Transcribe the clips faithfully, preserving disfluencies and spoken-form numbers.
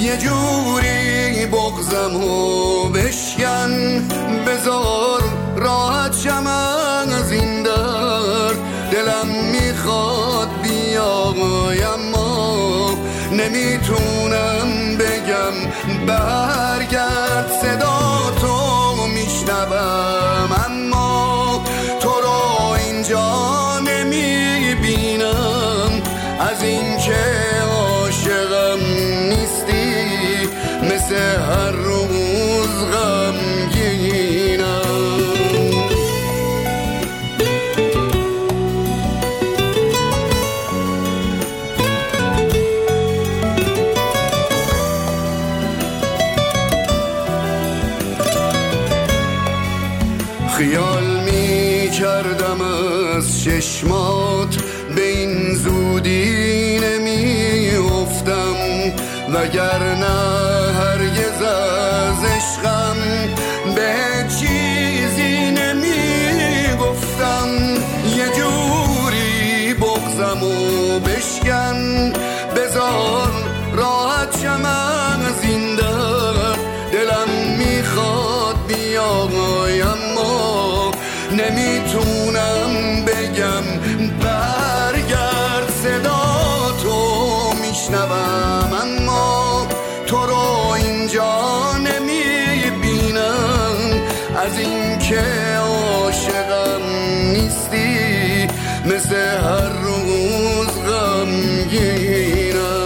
یه جوری بغضمو بشکن، بذار راحت شم از این درد. دلم میخواد بیای اما نمیتونم بگم برگرد. صدا تو میشنوم اما تو رو اینجا نمیبینم. از این که عاشقم نیستی مثل هر روز غمگینم. خیال می کردم از چشمات به این زودی نمی افتم، وگرنه هرگز از عشقم به چیزی نمی گفتم. یه جوری بغضمو بشکن، بذار راحت شم از این درد. دلم میخواد بیای اما نمیتونم بگم برگرد. صدا تو میشنوم اما تو رو اینجا نمیبینم. از این که عاشقم نیستی مثل هر روز غمگینم.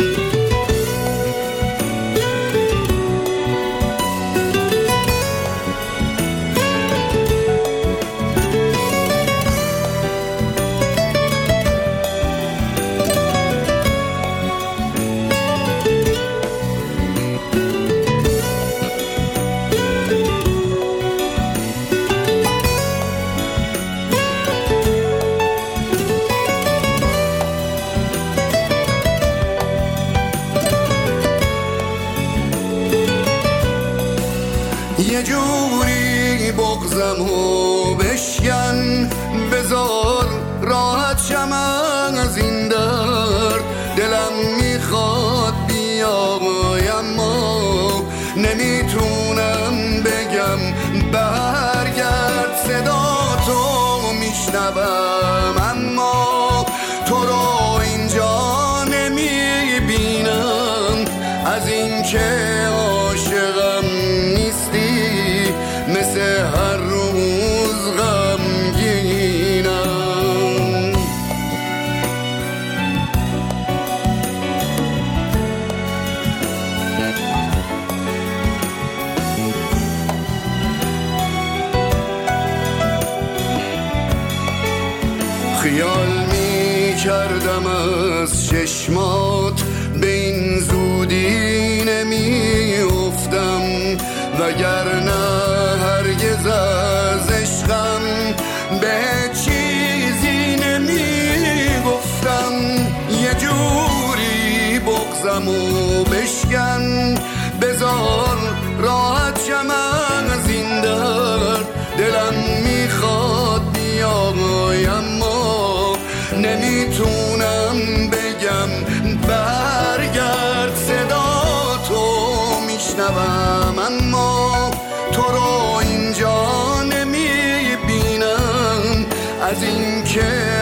یه جوری بغضمو بشکن، بذار راحت شم از این درد. دلم میخواد بیای اما نمیتونم بگم برگرد. صدا تو میشنوم اما تو رو اینجا نمیبینم. از این که عاشقم نیستی مثل هر روز غمگینم. خیال می کردم از چشمات به این زودی نمی افتم، وگرنه هرگز از عشقم به چیزی نمی گفتم. یه جوری بغضمو بشکن، بذار راحت شم از این درد. دلم میخواد بیای اما نمیتونم بگم برگرد. صدا تو میشنوم اما تو رو اینجا نمیبینم. از این که